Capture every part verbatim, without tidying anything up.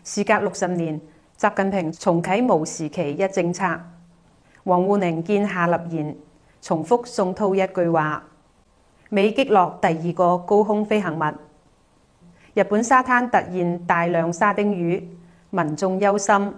事隔六十年，習近平重啟無時期一政策。王滬寧見下立言，重複宋濤一句話：美擊落第二個高空飛行物。日本沙灘突現大量沙丁魚，民眾憂心。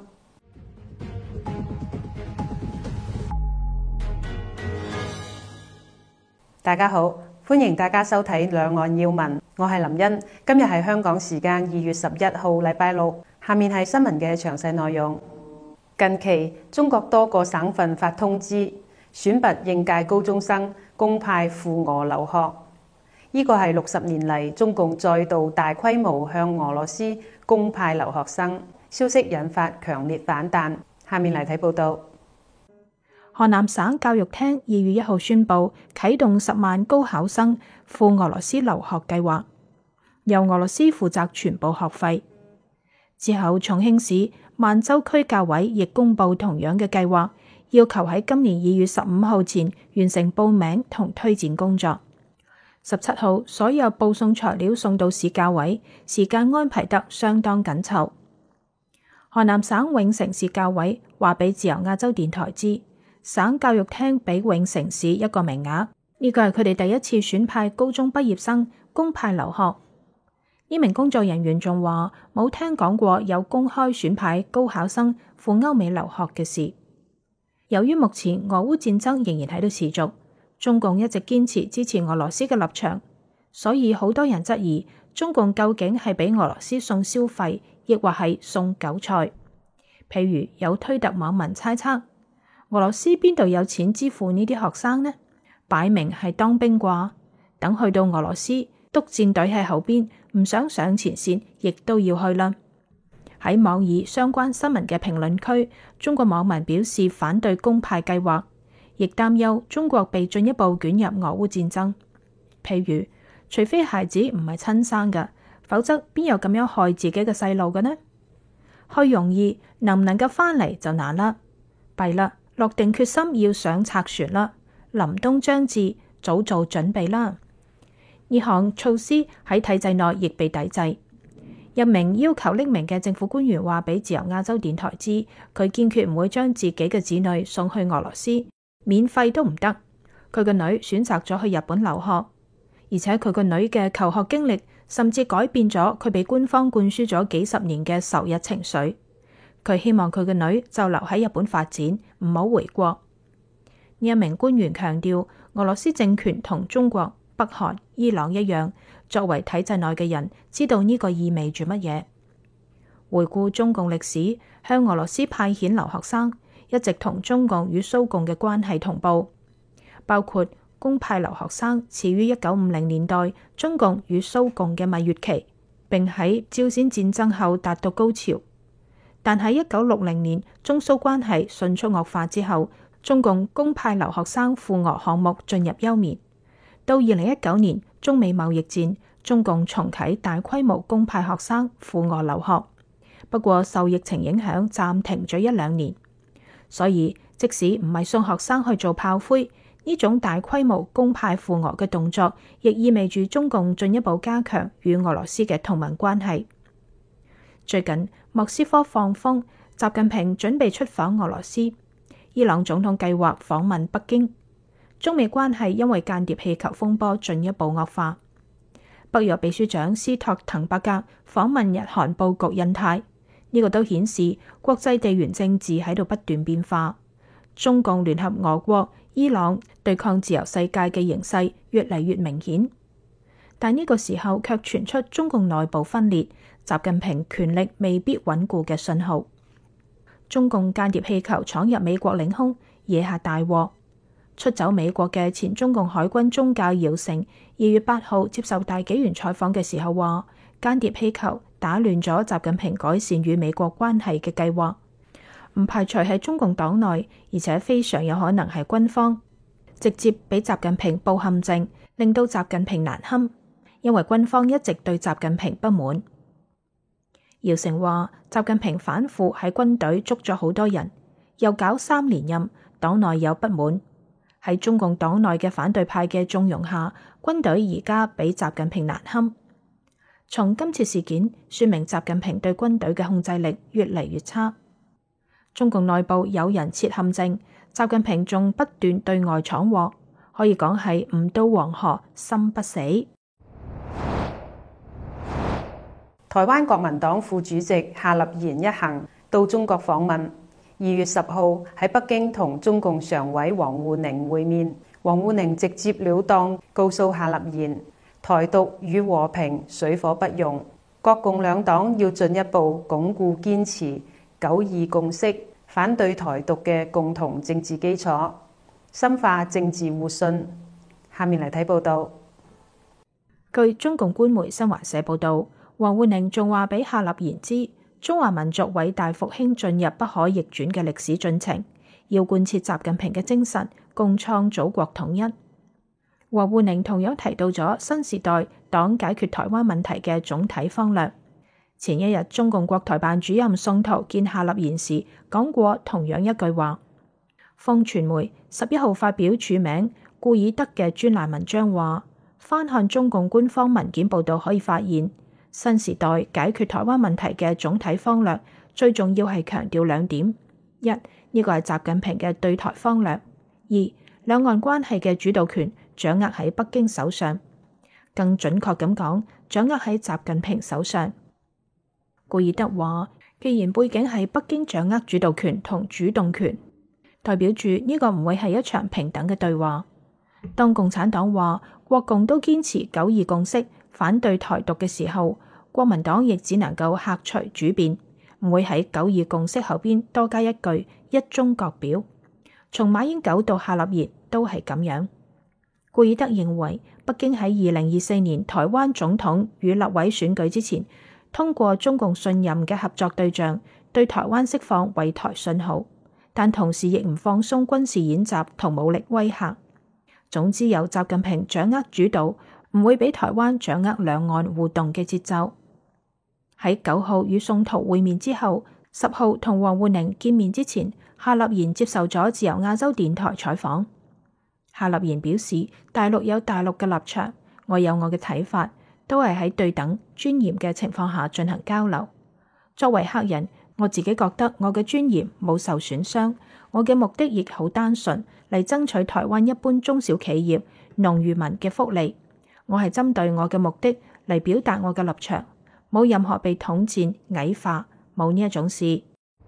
大家好，歡迎大家收睇兩岸要聞，我係林茵。今日係香港時間二月十一號，禮拜六。下面係新聞嘅詳細內容。近期，中國多個省份發通知，選拔應屆高中生公派赴俄留學。呢個係六十年嚟中共再度大規模向俄羅斯公派留學生，消息引發強烈反彈。下面嚟睇報道。 河南省教育廳二月一號宣布啟動十萬高考生赴俄羅斯留學計劃，由俄羅斯負責全部學費。之後，重慶市萬州區教委亦公布同樣嘅計劃，要求喺今年二月十五號前完成報名同推薦工作。十七號，所有報送材料送到市教委，時間安排得相當緊湊。河南省永城市教委話俾自由亞洲電台知，省教育廳俾永城市一個名額，呢個係佢哋第一次選派高中畢業生公派留學。呢名工作人員仲話冇聽講過有公開選派高考生赴歐美留學嘅事。由於目前俄烏戰爭仍然喺度持續，中共一直堅持支持俄羅斯嘅立場，所以好多人質疑中共究竟係俾俄羅斯送消費，亦或係送韭菜。譬如有推特網民猜測，俄羅斯邊度有錢支付呢啲學生呢？擺明係當兵啩，等去到俄羅斯，督戰隊喺後邊，唔想上前線，亦都要去啦。喺網易相關新聞嘅評論區，中國網民表示反對公派計劃，亦擔憂中國被進一步捲入俄烏戰爭。譬如，除非孩子唔係親生嘅，否則邊有咁樣害自己嘅細路嘅呢？去容易，能唔能夠翻嚟就難啦。弊啦，落定決心要上賊船啦，臨冬將至，早做準備啦。呢項措施喺體制內亦被抵制。一名要求匿名嘅政府官員話俾自由亞洲電台知，佢堅決唔會將自己嘅子女送去俄羅斯，免費都唔得。佢個女選擇咗去日本留學，而且佢個女嘅求學經歷甚至改變咗佢被官方灌輸咗幾十年嘅仇日情緒。佢希望佢個女就留喺日本發展，唔好回國。呢一名官員強調，俄羅斯政權同中國、北韓、伊朗一樣，作為體制內嘅人，知道呢個意味住乜嘢。回顧中共歷史，向俄羅斯派遣留學生，一直同中共與蘇共嘅關係同步，包括公派留學生始於一九五零年代中共與蘇共嘅蜜月期，並喺朝鮮戰爭後達到高潮。但喺一九六零年中蘇關係迅速惡化之後，中共公派留學生赴俄項目進入休眠。到二零一九年中美貿易戰，中共重啟大規模公派學生赴俄留學，不過受疫情影響暫停咗一兩年。所以即使唔係送學生去做炮灰，呢種大規模公派赴俄嘅動作，亦意味住中共進一步加強與俄羅斯嘅同盟關係。最近莫斯科放風，習近平準備出訪俄羅斯，伊朗總統計劃訪問北京。中美關係因為間諜氣球風波進一步惡化。北約秘書長斯托滕伯格訪問日韓佈局印太，呢個都顯示國際地緣政治喺度不斷變化。中共聯合俄國、伊朗對抗自由世界嘅形勢越嚟越明顯。但呢個時候卻傳出中共內部分裂、習近平權力未必穩固嘅信號。中共間諜氣球闖入美國領空，惹下大禍。出走美國嘅前中共海軍中將姚成，二月八號接受大紀元採訪嘅時候話，間諜氣球打亂咗習近平改善與美國關係嘅計劃，唔排除係中共黨內，而且非常有可能係軍方，直接俾習近平布陷阱，令到習近平難堪，因為軍方一直對習近平不滿。姚成話，習近平反腐喺軍隊捉咗好多人，又搞三連任，黨內有不滿。喺中共黨內嘅反對派嘅縱容下，軍隊而家比習近平難堪。 從今次事件說明習近平對軍隊嘅控制力越嚟越差。中共內部有人設陷阱，習近平仲不斷對外闖禍，可以講係吾到黃河心不死。 台灣國民黨副主席夏立言一行到中國訪問，二月十號喺北京同中共常委王滬寧會面。王滬寧直接了當告訴夏立言，台獨與和平水火不容，國共兩黨要進一步鞏固堅持九二共識，反對台獨嘅共同政治基礎，深化政治互信。下面嚟睇報道。 據中共官媒新華社報道，王滬寧仲話俾夏立言知，中華民族偉大復興進入不可逆轉嘅歷史進程，要貫徹習近平嘅精神，共創祖國統一。王滬寧同樣提到咗新時代黨解決台灣問題嘅總體方略。前一日，中共國台辦主任宋濤見夏立言時講過同樣一句話。風傳媒十一號發表署名顧爾德嘅專欄文章話，翻看中共官方文件報道可以發現，新時代解決台灣問題嘅總體方略最重要係強調兩點：一，呢個係習近平嘅對台方略；二，兩岸關係嘅主導權掌握喺北京手上，更準確咁講，掌握喺習近平手上。顧爾德話，既然背景係北京掌握主導權同主動權，代表住呢個唔會係一場平等嘅對話。當共產黨話國共都堅持九二共識，反對台獨嘅時候，國民黨亦只能夠客隨主便，唔會喺九二共識後邊多加一句一中各表。從馬英九到夏立言都係咁樣。顧爾德認為，北京喺二零二四年台灣總統與立委選舉之前，通過中共信任嘅合作對象對台灣釋放惠台信號，但同時亦唔放鬆軍事演習同武力威嚇。總之，由習近平掌握主導，唔會俾台灣掌握兩岸互動嘅節奏。喺九號與宋濤會面之後，十號同王滬寧見面之前，夏立言接受咗自由亞洲電台採訪。夏立言表示，大陸有大陸嘅立場，我有我嘅睇法，都係喺對等尊嚴嘅情況下進行交流。作為客人，我自己覺得我嘅尊嚴冇受損傷，我嘅目的亦好單純，嚟爭取台灣一般中小企業、農漁民嘅福利。我係針對我嘅目的嚟表達我嘅立場，冇任何被統戰、矮化，冇呢一種事。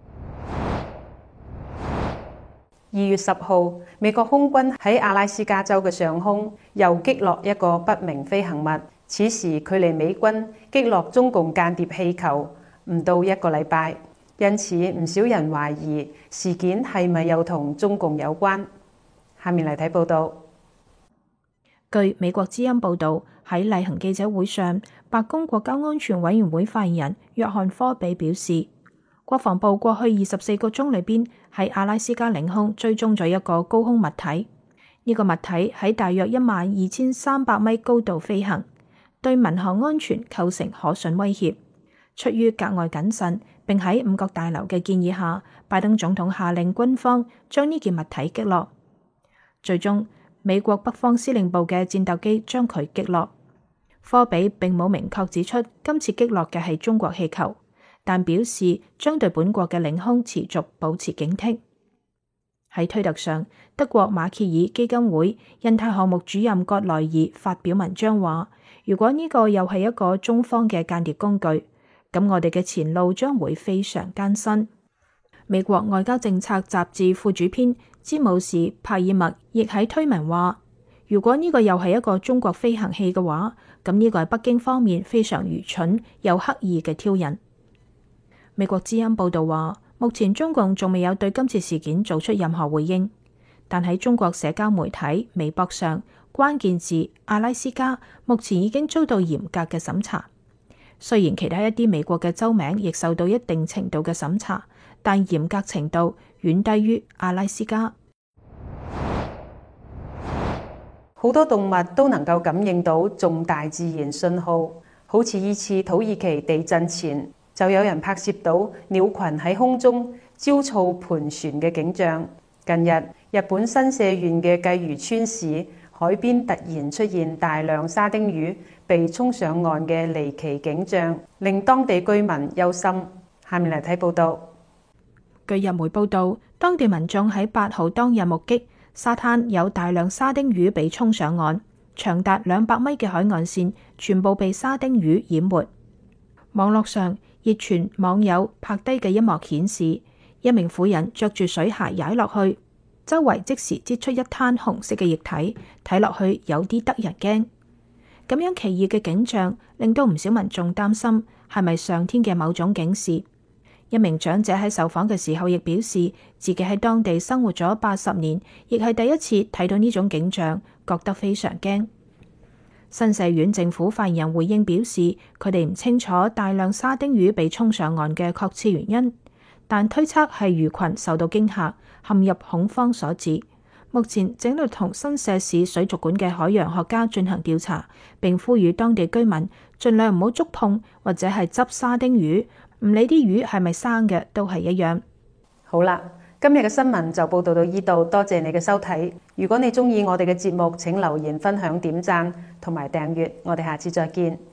二月十號，美國空軍喺阿拉斯加州嘅上空又擊落一個不明飛行物，此時距離美軍擊落中共間諜氣球唔到一個禮拜，因此唔少人懷疑事件係咪又同中共有關。下面嚟睇報道。 據美國之音報道，喺例行記者會上，白宮國家安全委員會發言人約翰科比表示，國防部過去二十四個鐘裏邊喺阿拉斯加領空追蹤咗一個高空物體，呢、這個物體喺大約一萬二千三百米高度飛行，對民航安全構成可信威脅。出於格外謹慎，並喺五角大樓嘅建議下，拜登總統下令軍方將呢件物體擊落。最終，美國北方司令部嘅戰鬥機將佢擊落。科比並冇明確指出今次擊落嘅係中國氣球，但表示將對本國嘅領空持續保持警惕。喺推特上，德國馬歇爾基金會印太項目主任葛萊爾發表文章話，如果呢個又係一個中方嘅間諜工具，咁我哋嘅前路將會非常艱辛。美國外交政策雜誌副主編詹姆士帕爾默亦喺推文話，如果呢個又係一個中國飛行器嘅話，咁呢個係北京方面非常愚蠢又刻意嘅挑釁。美國之音報道話，目前中共仲未有對今次事件做出任何回應，但喺中國社交媒體微博上，關鍵字阿拉斯加目前已經遭到嚴格嘅審查。雖然其他一啲美國嘅州名亦受到一定程度嘅審查，但嚴格程度遠低於阿拉斯加。 好多動物都能夠感應到重大自然信號，好似呢次土耳其地震前，就有人拍攝到鳥群喺空中焦躁盤旋嘅景象。近日，日本新社縣嘅繼漁川市海邊突然出現大量沙丁魚被沖上岸嘅離奇景象，令當地居民憂心。下面嚟睇報道。 據日媒報道，當地民眾喺八號當日目擊沙灘有大量沙丁魚被沖上岸，長達兩百米嘅海岸線全部被沙丁魚淹沒。網絡上熱傳網友拍低嘅一幕顯示，一名婦人着住水鞋踩落去，周圍即時擠出一灘紅色嘅液體，睇落去有啲得人驚。咁樣奇異嘅景象令到唔少民眾擔心係咪上天嘅某種警示。一名長者喺受訪嘅時候亦表示，自己喺當地生活咗八十年，亦係第一次睇到呢種景象，覺得非常驚。新社縣政府發言人回應表示，佢哋唔清楚大量沙丁魚被沖上岸嘅確切原因，但推測係魚群受到驚嚇，陷入恐慌所致。目前正喺度同新社市水族館嘅海洋學家進行調查，並呼籲當地居民盡量唔好觸碰或者係執沙丁魚，唔理啲魚係咪生嘅都係一樣。 好啦，今日嘅新聞就報道到呢度，多謝你嘅收睇。如果你鍾意我哋嘅節目，請留言、分享、點讚同埋訂閱。我哋下次再見。